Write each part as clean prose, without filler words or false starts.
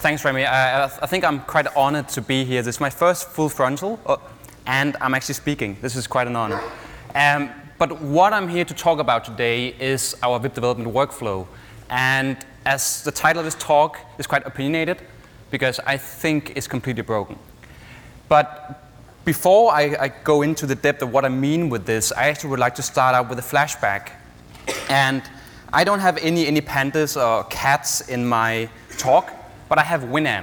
Thanks, Remy. I think I'm quite honored to be here. This is my first full frontal, and I'm actually speaking. This is quite an honor. But what I'm here to talk about today is our web development workflow. And as the title of this talk is quite opinionated, because I think it's completely broken. But before I go into the depth of what I mean with this, I actually would like to start out with a flashback. And I don't have any pandas or cats in my talk, but I have Winamp.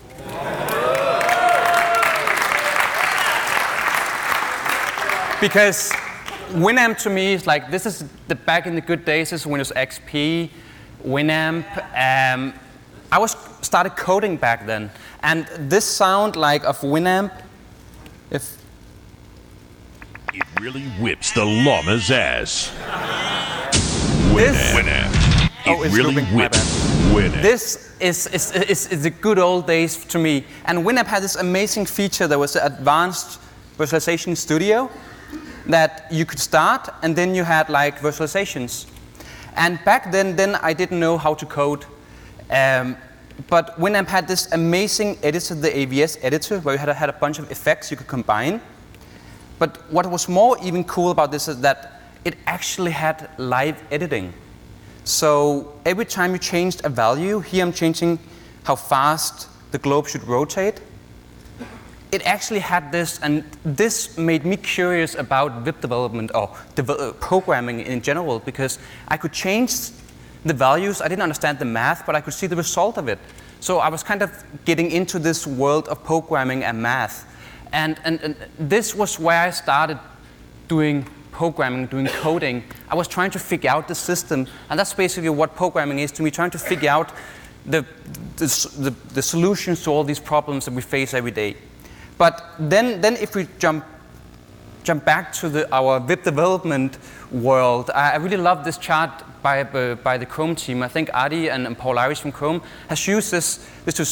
Because Winamp to me is like, this is the back in the good days, this is Windows XP, Winamp. I started coding back then, and this sound like of Winamp, if it really whips the llama's ass. Winamp. It really whips Winamp. This is the good old days to me, and Winamp had this amazing feature that was the Advanced Virtualization Studio, that you could start, and then you had like virtualizations. And back then I didn't know how to code. But Winamp had this amazing editor, the AVS editor, where you had a bunch of effects you could combine. But what was more even cool about this is that it actually had live editing. So every time you changed a value, here I'm changing how fast the globe should rotate. It actually had this, and this made me curious about web development or programming in general, because I could change the values. I didn't understand the math, but I could see the result of it. So I was kind of getting into this world of programming and math. And this was where I started doing programming, doing coding. I was trying to figure out the system, and that's basically what programming is to me, trying to figure out the solutions to all these problems that we face every day. But then if we jump back to our web development world, I really love this chart by the Chrome team. I think Adi and Paul Irish from Chrome has used this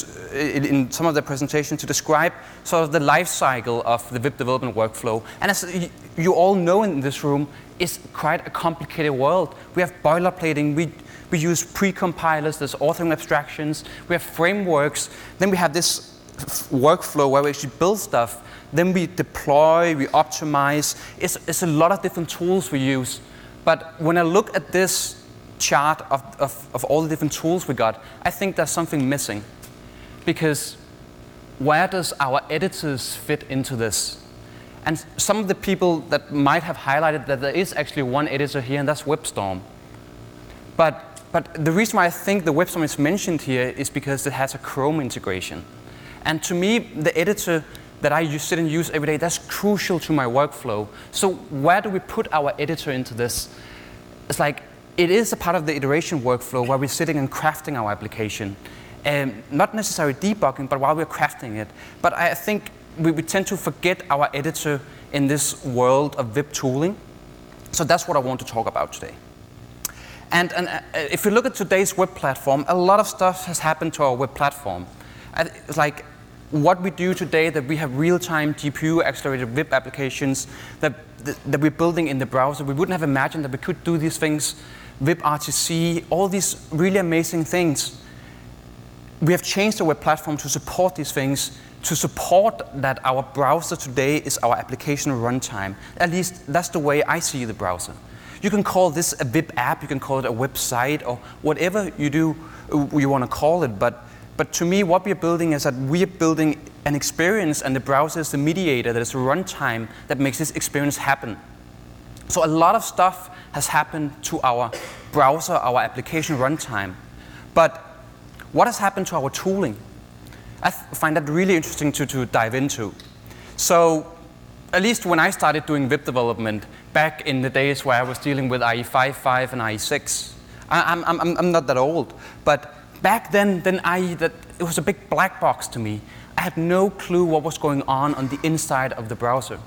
in some of their presentations to describe sort of the life cycle of the web development workflow. And as you all know in this room, it's quite a complicated world. We have boilerplating, we use pre-compilers, there's authoring abstractions, we have frameworks, then we have this workflow where we actually build stuff, then we deploy, we optimize. It's a lot of different tools we use. But when I look at this chart of all the different tools we got, I think there's something missing. Because where does our editors fit into this? And some of the people that might have highlighted that there is actually one editor here, and that's WebStorm. But the reason why I think the WebStorm is mentioned here is because it has a Chrome integration. And to me, the editor that I sit and use every day, that's crucial to my workflow. So where do we put our editor into this? It's like, it is a part of the iteration workflow where we're sitting and crafting our application. Not necessarily debugging, but while we're crafting it. But I think we tend to forget our editor in this world of web tooling. So that's what I want to talk about today. And if you look at today's web platform, a lot of stuff has happened to our web platform. It's like what we do today, that we have real-time GPU-accelerated web applications that we're building in the browser. We wouldn't have imagined that we could do these things, WebRTC, all these really amazing things. We have changed the web platform to support these things, to support that our browser today is our application runtime. At least that's the way I see the browser. You can call this a web app, you can call it a website, or whatever you want to call it. But to me, what we're building is that we're building an experience, and the browser is the mediator, that is a runtime that makes this experience happen. So a lot of stuff has happened to our browser, our application runtime. But what has happened to our tooling? I find that really interesting to dive into. So at least when I started doing web development, back in the days where I was dealing with IE 5.5 and IE 6, I'm not that old, but back then it was a big black box to me. I had no clue what was going on the inside of the browser.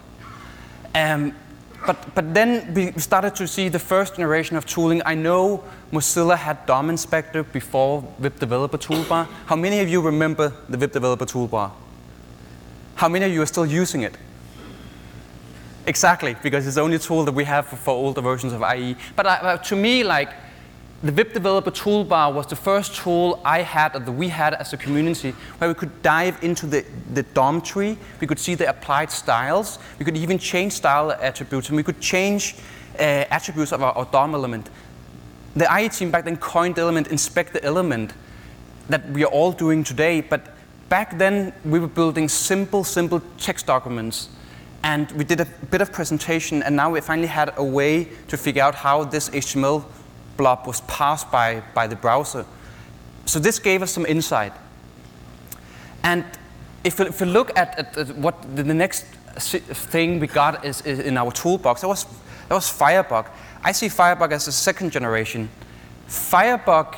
But then we started to see the first generation of tooling. I know Mozilla had DOM Inspector before Web Developer Toolbar. How many of you remember the Web Developer Toolbar? How many of you are still using it? Exactly, because it's the only tool that we have for older versions of IE. But to me, like, the VIP Developer Toolbar was the first tool I had, or that we had as a community, where we could dive into the DOM tree. We could see the applied styles. We could even change style attributes, and we could change attributes of our DOM element. The IE team back then coined the element, inspect the element, that we are all doing today. But back then, we were building simple text documents. And we did a bit of presentation, and now we finally had a way to figure out how this HTML blob was passed by the browser. So this gave us some insight. And if you look at what the next thing we got is in our toolbox, that was Firebug. I see Firebug as a second generation. Firebug,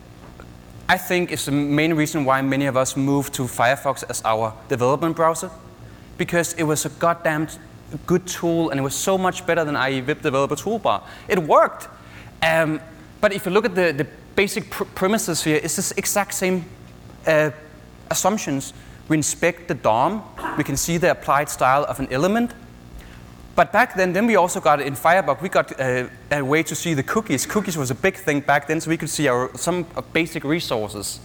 I think, is the main reason why many of us moved to Firefox as our development browser, because it was a goddamn good tool, and it was so much better than IE VIP Developer Toolbar. It worked. But if you look at the basic premises here, it's this exact same assumptions. We inspect the DOM. We can see the applied style of an element. But back then we also got in Firebug, we got a way to see the cookies. Cookies was a big thing back then, so we could see some basic resources.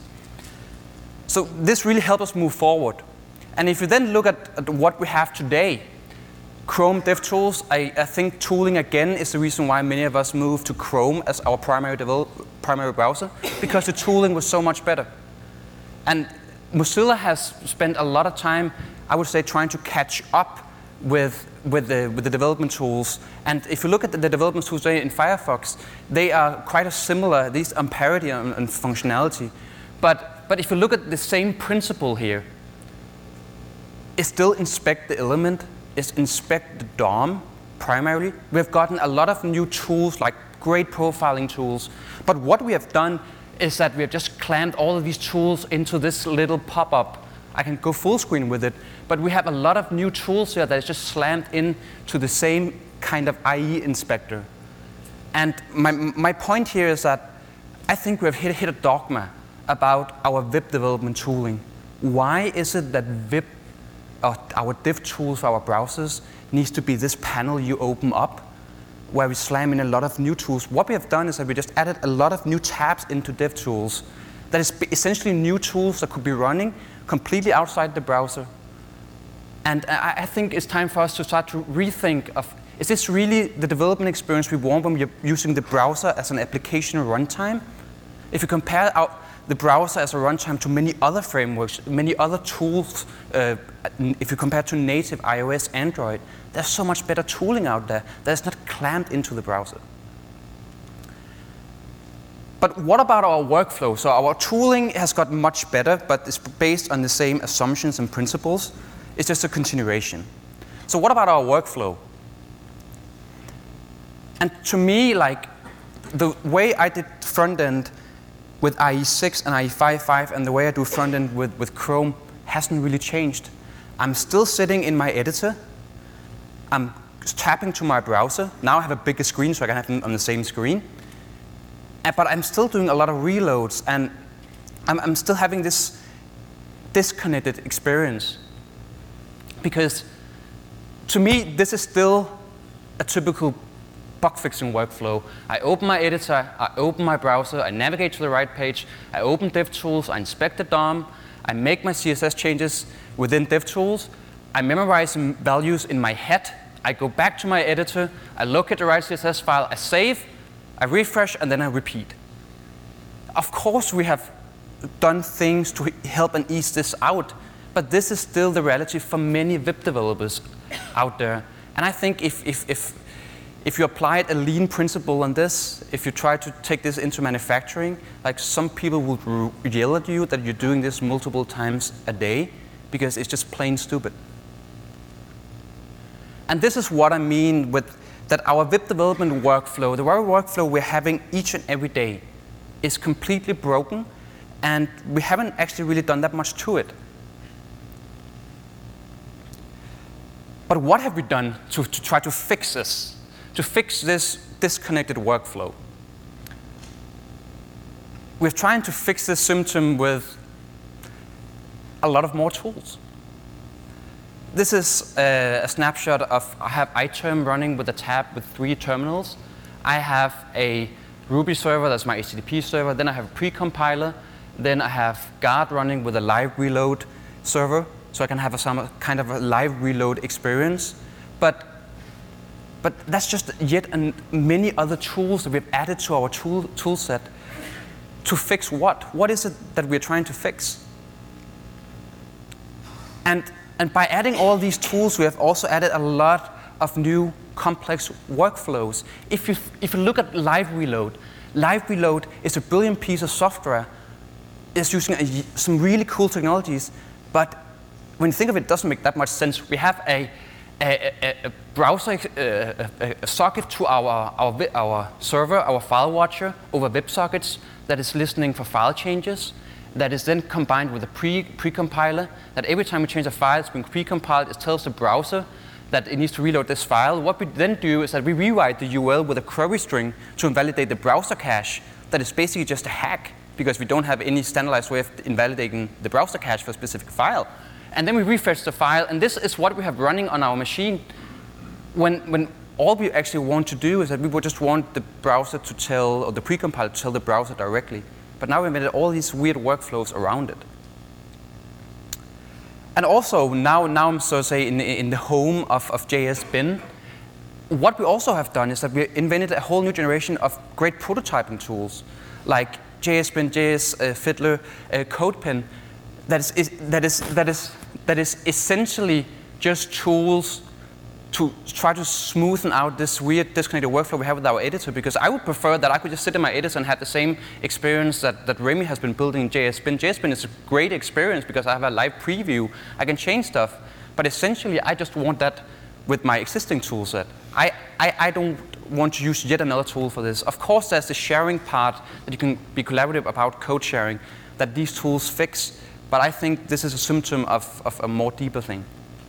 So this really helped us move forward. And if you then look at what we have today, Chrome DevTools, I think tooling again is the reason why many of us moved to Chrome as our primary browser, because the tooling was so much better. And Mozilla has spent a lot of time, I would say, trying to catch up with the development tools. And if you look at the development tools today in Firefox, they are quite similar, these on parity and functionality. But if you look at the same principle here, it's still inspect the element, is inspect the DOM primarily. We have gotten a lot of new tools, like great profiling tools. But what we have done is that we have just clamped all of these tools into this little pop-up. I can go full screen with it, but we have a lot of new tools here that is just slammed into the same kind of IE inspector. And my point here is that I think we have hit a dogma about our VIP development tooling. Why is it that VIP, our div tools for our browsers, needs to be this panel you open up, where we slam in a lot of new tools? What we have done is that we just added a lot of new tabs into div tools. That is essentially new tools that could be running completely outside the browser. And I think it's time for us to start to rethink of, is this really the development experience we want when we're using the browser as an application runtime? If you compare the browser as a runtime to many other frameworks, many other tools, if you compare to native iOS, Android, there's so much better tooling out there that's not clamped into the browser. But what about our workflow? So our tooling has got much better, but it's based on the same assumptions and principles. It's just a continuation. So what about our workflow? And to me, like, the way I did front end with IE6 and IE 5.5 and the way I do front end with Chrome hasn't really changed. I'm still sitting in my editor. I'm tapping to my browser. Now I have a bigger screen, so I can have them on the same screen. But I'm still doing a lot of reloads, and I'm still having this disconnected experience. Because to me, this is still a typical bug fixing workflow. I open my editor, I open my browser, I navigate to the right page, I open DevTools, I inspect the DOM, I make my CSS changes within DevTools, I memorize some values in my head, I go back to my editor, I look at the right CSS file, I save, I refresh, and then I repeat. Of course, we have done things to help and ease this out, but this is still the reality for many VIP developers out there. And I think if you applied a lean principle on this, if you try to take this into manufacturing, like, some people would yell at you that you're doing this multiple times a day, because it's just plain stupid. And this is what I mean with that our VIP development workflow, the very workflow we're having each and every day, is completely broken, and we haven't actually really done that much to it. But what have we done to try to fix this? To fix this disconnected workflow? We're trying to fix this symptom with a lot of more tools. This is a snapshot of, I have iTerm running with a tab with 3 terminals. I have a Ruby server, that's my HTTP server. Then I have a pre-compiler. Then I have Guard running with a live reload server, so I can have some kind of a live reload experience. But that's just yet many other tools that we've added to our tool set to fix what? What is it that we're trying to fix? And by adding all these tools, we have also added a lot of new complex workflows. If you look at live reload is a brilliant piece of software. It's using some really cool technologies, but when you think of it, it doesn't make that much sense. We have a browser a socket to our server, our file watcher over WebSockets that is listening for file changes. That is then combined with a pre-compiler, that every time we change a file, it's being pre-compiled, it tells the browser that it needs to reload this file. What we then do is that we rewrite the URL with a query string to invalidate the browser cache. That is basically just a hack, because we don't have any standardized way of invalidating the browser cache for a specific file. And then we refresh the file, and this is what we have running on our machine. When all we actually want to do is that we would just want the browser to tell, or the pre-compiler to tell the browser directly. But now we've made all these weird workflows around it. And also, now I'm so to say in the home of JS Bin. What we also have done is that we invented a whole new generation of great prototyping tools, like JS Bin, JS Fiddler, CodePen, that is essentially just tools to try to smoothen out this weird disconnected workflow we have with our editor, because I would prefer that I could just sit in my editor and have the same experience that Remy has been building in JS Bin. JS Bin is a great experience because I have a live preview, I can change stuff, but essentially I just want that with my existing tool set. I don't want to use yet another tool for this. Of course there's the sharing part that you can be collaborative about code sharing that these tools fix, but I think this is a symptom of a more deeper thing.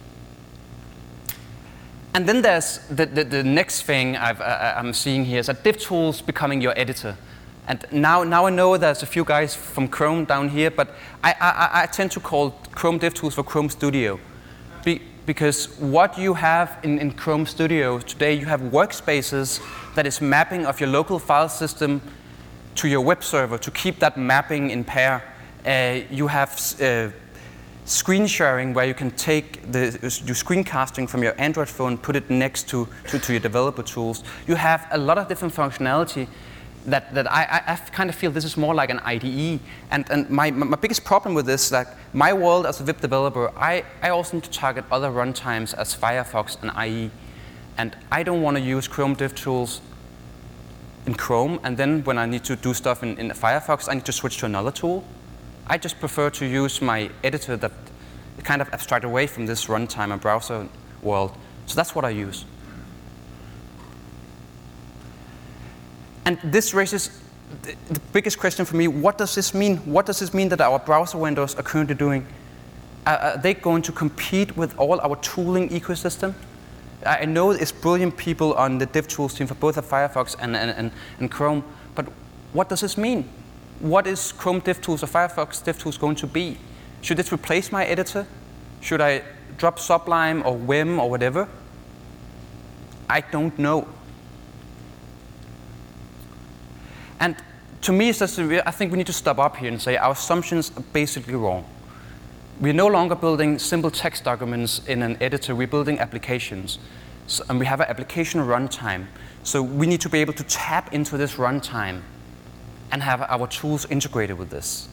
And then there's the next thing I'm seeing here is that DevTools becoming your editor. And now I know there's a few guys from Chrome down here, but I tend to call Chrome DevTools for Chrome Studio. Because what you have in Chrome Studio today, you have workspaces that is mapping of your local file system to your web server to keep that mapping in pair. You have screen sharing, where you can take your screencasting from your Android phone, put it next to your developer tools. You have a lot of different functionality that I kind of feel this is more like an IDE. And my biggest problem with this, like my world as a web developer, I also need to target other runtimes as Firefox and IE. And I don't want to use Chrome DevTools in Chrome, and then when I need to do stuff in Firefox, I need to switch to another tool. I just prefer to use my editor that kind of abstract away from this runtime and browser world. So that's what I use. And this raises the biggest question for me: what does this mean? What does this mean that our browser windows are currently doing? Are they going to compete with all our tooling ecosystem? I know it's brilliant people on the DevTools team for both Firefox and Chrome, but what does this mean? What is Chrome DevTools or Firefox DevTools going to be? Should this replace my editor? Should I drop Sublime or Vim or whatever? I don't know. And to me, I think we need to stop up here and say our assumptions are basically wrong. We're no longer building simple text documents in an editor, we're building applications. And we have an application runtime. So we need to be able to tap into this runtime and have our tools integrated with this.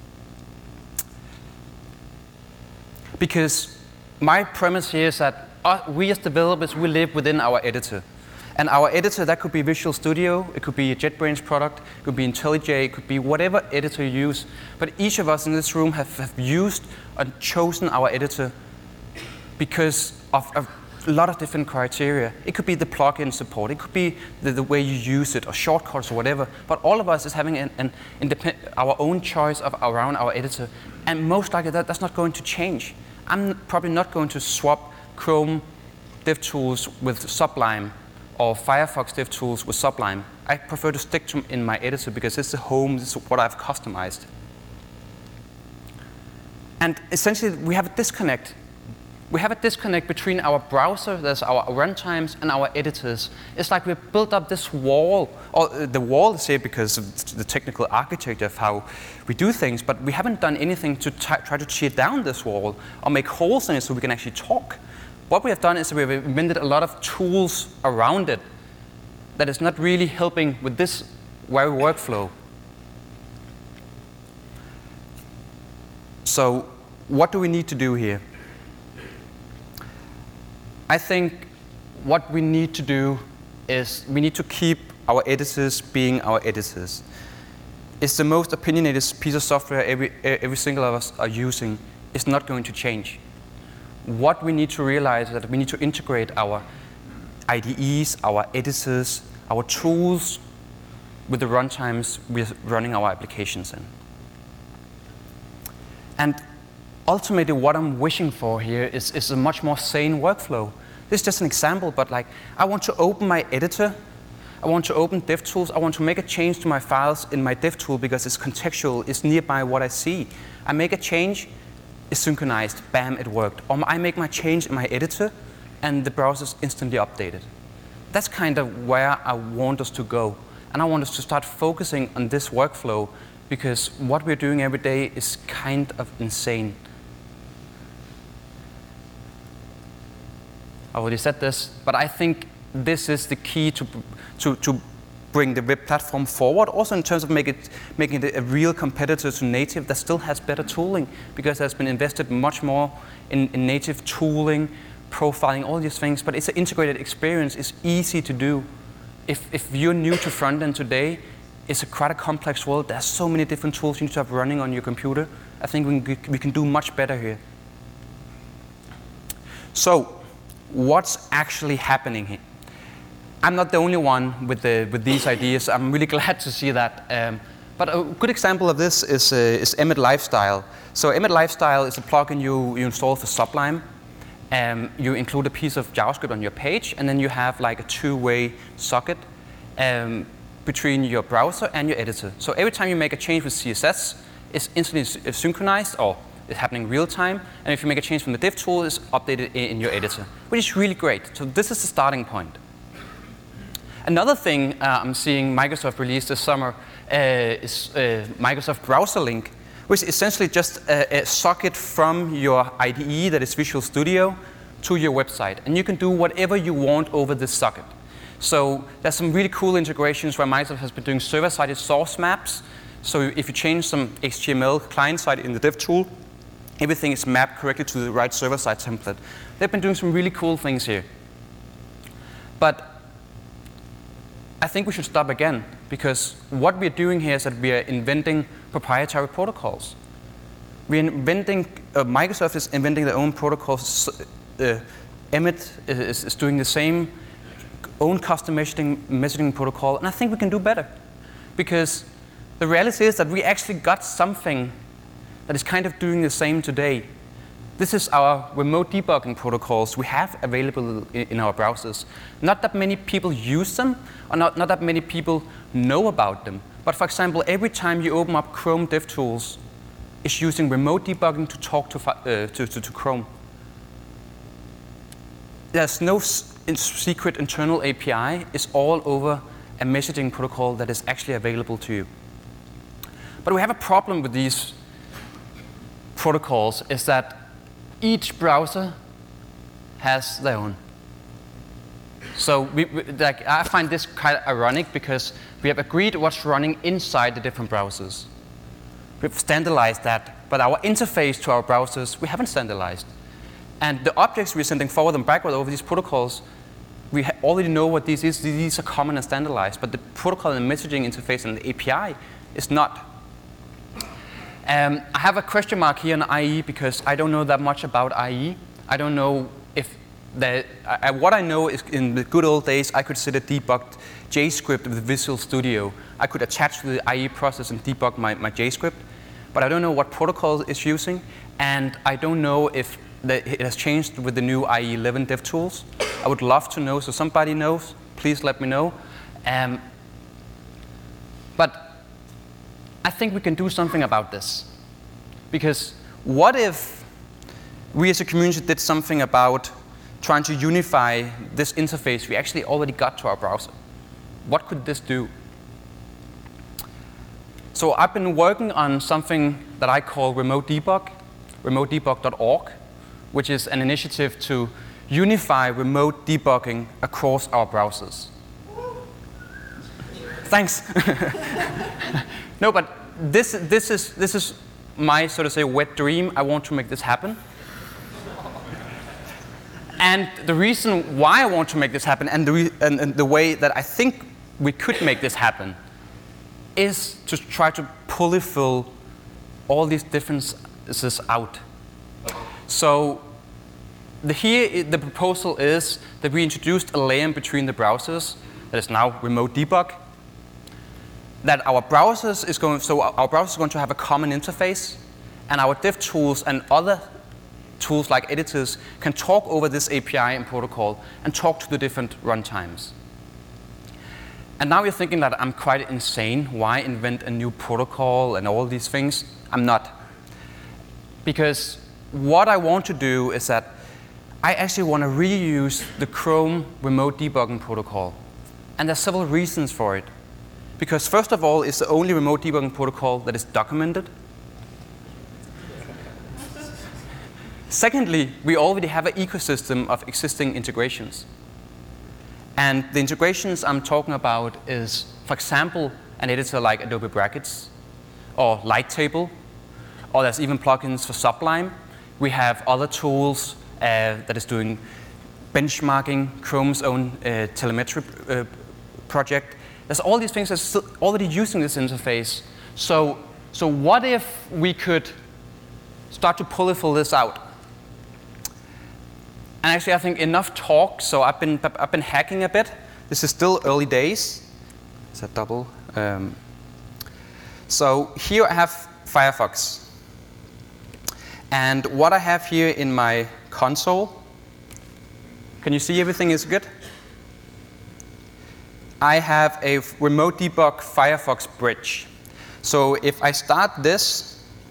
Because my premise here is that we as developers, we live within our editor. And our editor, that could be Visual Studio, it could be a JetBrains product, it could be IntelliJ, it could be whatever editor you use. But each of us in this room have used and chosen our editor because of a lot of different criteria. It could be the plugin support, it could be the way you use it, or shortcuts or whatever. But all of us is having our own choice around our editor. And most likely that's not going to change. I'm probably not going to swap Chrome DevTools with Sublime or Firefox DevTools with Sublime. I prefer to stick in my editor because it's the home, this is what I've customized. And essentially we have a disconnect we have a disconnect between our browser, that's our runtimes, and our editors. It's like we've built up this wall, or the wall is here because of the technical architecture of how we do things, but we haven't done anything to try to tear down this wall or make holes in it so we can actually talk. What we have done is we've invented a lot of tools around it that is not really helping with this very workflow. So what do we need to do here? I think what we need to do is we need to keep our editors being our editors. It's the most opinionated piece of software every single of us are using. It's not going to change. What we need to realize is that we need to integrate our IDEs, our editors, our tools with the runtimes we're running our applications in. And ultimately, what I'm wishing for here is a much more sane workflow. This is just an example, but like, I want to open my editor, I want to open DevTools, I want to make a change to my files in my DevTool because it's contextual, it's nearby what I see. I make a change, it's synchronized, bam, it worked. Or I make my change in my editor, and the browser's instantly updated. That's kind of where I want us to go. And I want us to start focusing on this workflow because what we're doing every day is kind of insane. I already said this, but I think this is the key to bring the web platform forward, also in terms of making it a real competitor to native that still has better tooling, because there's been invested much more in native tooling, profiling, all these things, but it's an integrated experience. It's easy to do. If you're new to front-end today, it's quite a complex world. There's so many different tools you need to have running on your computer. I think we can do much better here. So, what's actually happening here? I'm not the only one with these ideas. I'm really glad to see that. But a good example of this is Emmet Lifestyle. So Emmet Lifestyle is a plugin you install for Sublime. You include a piece of JavaScript on your page, and then you have like a two-way socket between your browser and your editor. So every time you make a change with CSS, it's instantly synchronized, or it's happening real time. And if you make a change from the DevTool, it's updated in your editor, which is really great. So this is the starting point. Another thing I'm seeing Microsoft release this summer is Microsoft Browser Link, which is essentially just a socket from your IDE, that is Visual Studio, to your website. And you can do whatever you want over this socket. So there's some really cool integrations where Microsoft has been doing server-sided source maps. So if you change some HTML client-side in the DevTool, everything is mapped correctly to the right server-side template. They've been doing some really cool things here. But I think we should stop again, because what we're doing here is that we are inventing proprietary protocols. Microsoft is inventing their own protocols. Emmet is doing the same, own custom messaging protocol, and I think we can do better. Because the reality is that we actually got something that is kind of doing the same today. This is our remote debugging protocols we have available in our browsers. Not that many people use them, or not that many people know about them. But for example, every time you open up Chrome DevTools, it's using remote debugging to talk to Chrome. There's no secret internal API. It's all over a messaging protocol that is actually available to you. But we have a problem with these protocols, is that each browser has their own. So I find this kind of ironic, because we have agreed what's running inside the different browsers. We've standardized that, but our interface to our browsers, we haven't standardized. And the objects we're sending forward and backward over these protocols, we already know what these is. These are common and standardized, but the protocol and the messaging interface and the API is not. I have a question mark here on IE because I don't know that much about IE. I don't know if what I know is, in the good old days, I could sit and debug JScript with Visual Studio. I could attach to the IE process and debug my JScript, but I don't know what protocol it's using, and I don't know if it has changed with the new IE 11 DevTools. I would love to know, so somebody knows, please let me know. But I think we can do something about this. Because what if we as a community did something about trying to unify this interface we actually already got to our browser. What could this do? So I've been working on something that I call Remote Debug, remotedebug.org, which is an initiative to unify remote debugging across our browsers. Thanks. No, but this is my, so to say, wet dream. I want to make this happen. And the reason why I want to make this happen, and the way that I think we could make this happen, is to try to polyfill all these differences out. So here the proposal is that we introduced a layer in between the browsers that is now Remote Debug. That our browsers is going to have a common interface, and our dev tools and other tools like editors can talk over this API and protocol and talk to the different runtimes. And now you're thinking that I'm quite insane. Why invent a new protocol and all these things? I'm not. Because what I want to do is that I actually want to reuse the Chrome remote debugging protocol. And there's several reasons for it. Because first of all, it's the only remote debugging protocol that is documented. Secondly, we already have an ecosystem of existing integrations. And the integrations I'm talking about is, for example, an editor like Adobe Brackets or Lighttable, or there's even plugins for Sublime. We have other tools that is doing benchmarking, Chrome's own telemetry project. There's all these things that's already using this interface. So what if we could start to polyfill this out? And actually, I think enough talk. So I've been hacking a bit. This is still early days. Is that double? So here I have Firefox. And what I have here in my console, can you see everything is good? I have a Remote Debug Firefox bridge. So if I start this,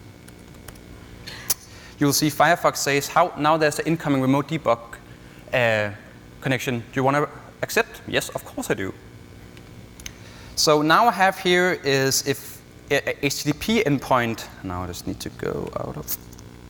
you'll see Firefox says, now there's an incoming Remote Debug connection. Do you want to accept? Yes, of course I do. So now I have here is if a HTTP endpoint. Now I just need to go out of.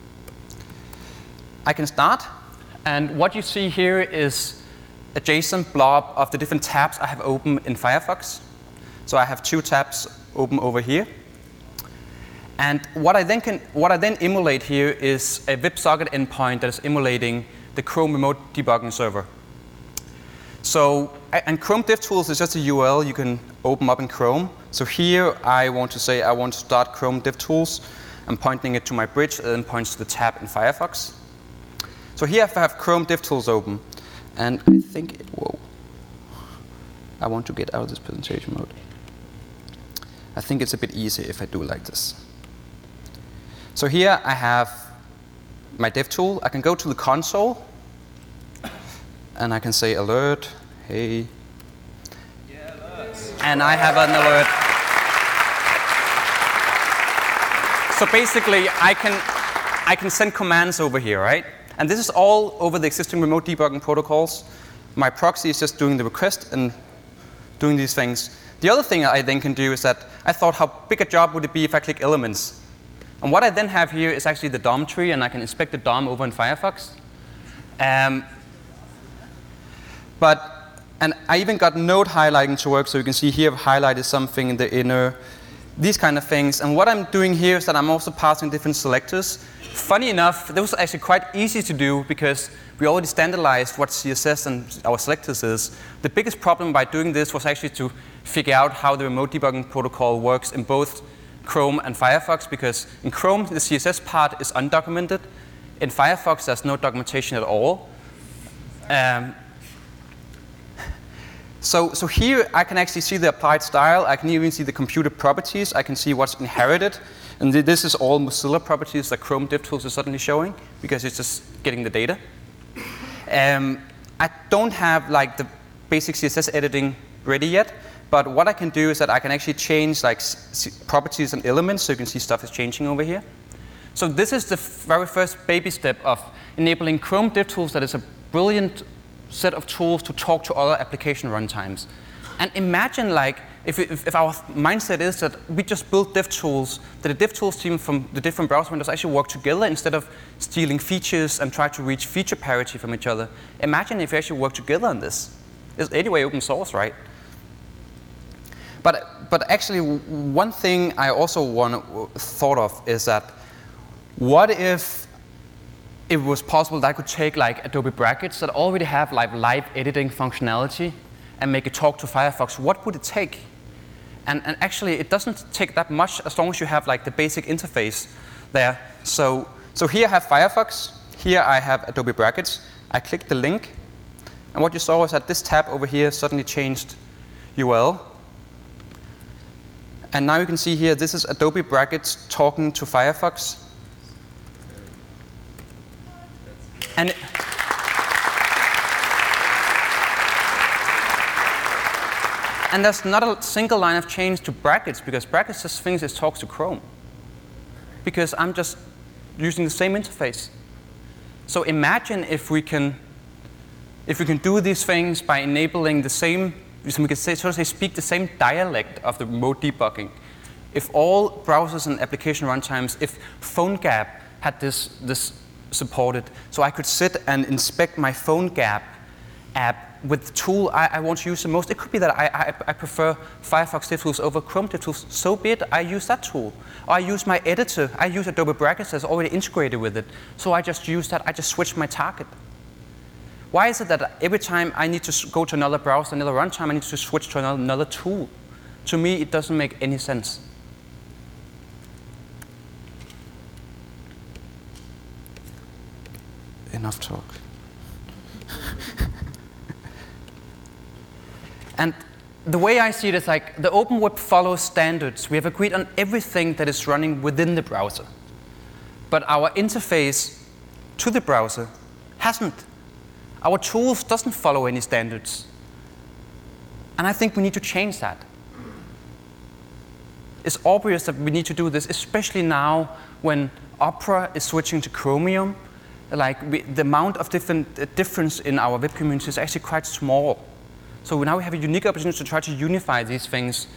I can start. And what you see here is a JSON blob of the different tabs I have open in Firefox. So I have 2 tabs open over here. And what I then emulate here is a WebSocket endpoint that is emulating the Chrome remote debugging server. So, and Chrome DevTools is just a URL you can open up in Chrome. So here I want to say I want to start Chrome DevTools. I'm pointing it to my bridge, and then points to the tab in Firefox. So here I have Chrome DevTools open. And I think, whoa, I want to get out of this presentation mode. I think it's a bit easier if I do it like this. So here I have my dev tool. I can go to the console, and I can say alert, hey. Yeah, alert. And I have an alert. So basically, I can send commands over here, right? And this is all over the existing remote debugging protocols. My proxy is just doing the request and doing these things. The other thing I then can do is that I thought, how big a job would it be if I click elements? And what I then have here is actually the DOM tree, and I can inspect the DOM over in Firefox. And I even got node highlighting to work, so you can see here I've highlighted something in the inner, these kind of things. And what I'm doing here is that I'm also passing different selectors. Funny enough, that was actually quite easy to do because we already standardized what CSS and our selectors is. The biggest problem by doing this was actually to figure out how the remote debugging protocol works in both Chrome and Firefox, because in Chrome the CSS part is undocumented. In Firefox there's no documentation at all. So here I can actually see the applied style. I can even see the computer properties. I can see what's inherited. And this is all Mozilla properties that Chrome DevTools is suddenly showing because it's just getting the data. I don't have like the basic CSS editing ready yet, but what I can do is that I can actually change like properties and elements, so you can see stuff is changing over here. So this is the very first baby step of enabling Chrome DevTools that is a brilliant set of tools to talk to other application runtimes. And imagine like if our mindset is that we just build DevTools, that the DevTools team from the different browser windows actually work together instead of stealing features and try to reach feature parity from each other. Imagine if we actually work together on this. It's anyway open source, right? But actually, one thing I also thought of is that what if it was possible that I could take like Adobe Brackets that already have like live editing functionality and make it talk to Firefox? What would it take? And actually, it doesn't take that much as long as you have like the basic interface there. So here I have Firefox. Here I have Adobe Brackets. I click the link. And what you saw was that this tab over here suddenly changed URL. And now you can see here, this is Adobe Brackets talking to Firefox. And there's not a single line of change to Brackets, because Brackets just thinks it talks to Chrome. Because I'm just using the same interface. So imagine if we can do these things by enabling the same, so we can say, sort of say, speak the same dialect of the remote debugging. If all browsers and application runtimes, if PhoneGap had this supported, so I could sit and inspect my PhoneGap app with the tool I want to use the most. It could be that I prefer Firefox DevTools over Chrome DevTools. So be it, I use that tool. Or I use my editor. I use Adobe Brackets that's already integrated with it. So I just use that. I just switch my target. Why is it that every time I need to go to another browser, another runtime, I need to switch to another tool? To me, it doesn't make any sense. Enough talk. And the way I see it is like the open web follows standards. We have agreed on everything that is running within the browser. But our interface to the browser hasn't. Our tools doesn't follow any standards. And I think we need to change that. It's obvious that we need to do this, especially now when Opera is switching to Chromium. Like the amount of difference in our web community is actually quite small. So now we have a unique opportunity to try to unify these things.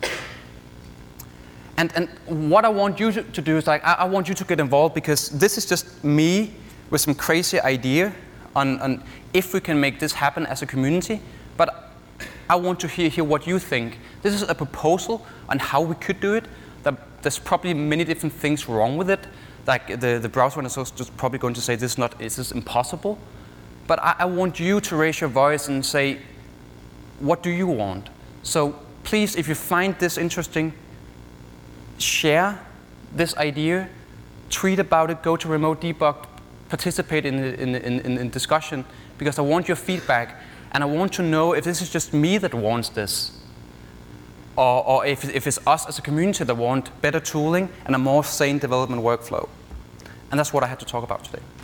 And what I want you to do is like, I want you to get involved, because this is just me with some crazy idea on if we can make this happen as a community. But I want to hear what you think. This is a proposal on how we could do it. There's probably many different things wrong with it. Like the browser is just probably going to say this is impossible. But I want you to raise your voice and say, what do you want? So please, if you find this interesting, share this idea, tweet about it, go to Remote Debug, participate in discussion, because I want your feedback, and I want to know if this is just me that wants this, or if it's us as a community that want better tooling and a more sane development workflow. And that's what I had to talk about today.